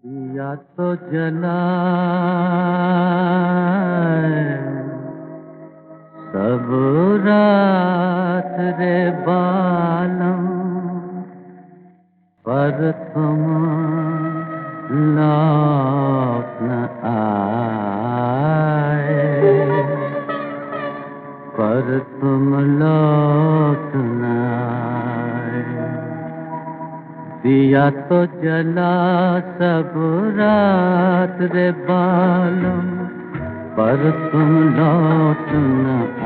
दिया तो जलाए सब रात रे बालम, पर तुम लौट न आए, पर तुम लौट न आए। दिया तो जला सब रात रे बालम, पर तुम लौट न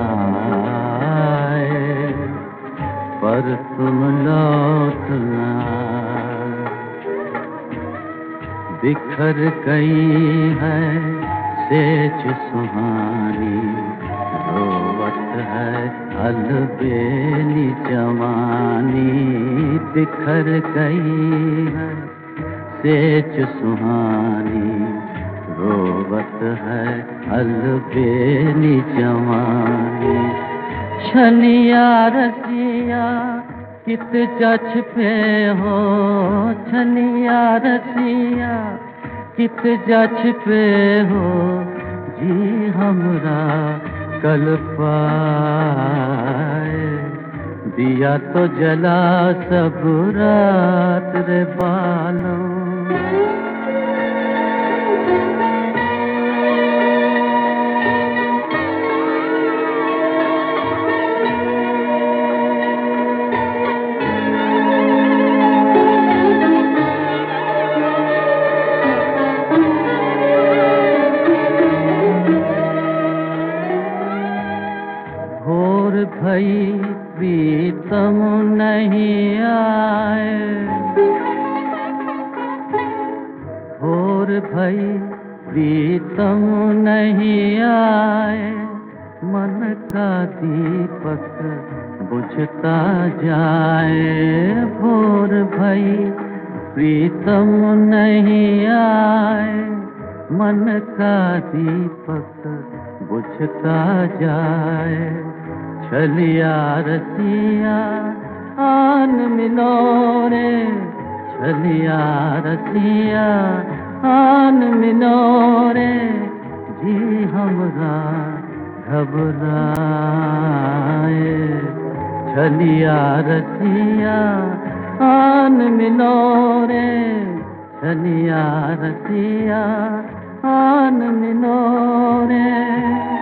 आए, पर तुम लौट न आए। बिखर गई है सेज सुहानी, रोवत है अलबेली जवानी। बिखर गई है सेज सुहानी, रोवत है अलबेली जवानी। छलिया रसिया कित जछ पे हो, छलिया रसिया कित जछ पे हो, जी हमरा कल पाए। दिया तो जला सब रात रे बालों, भोर भई प्रीतम नहीं आए, भोर भई प्रीतम नहीं आए। मन का दीपक बुझता जाए, भोर भई प्रीतम नहीं आए। मन का दीपक बुझता जाए। छलिया रसिया आन मिलो रे, छलिया रसिया आन मिलो रे, जी हमरा घबराए। छलिया रसिया आन मिलो रे, छलिया रसिया आन मिलो रे।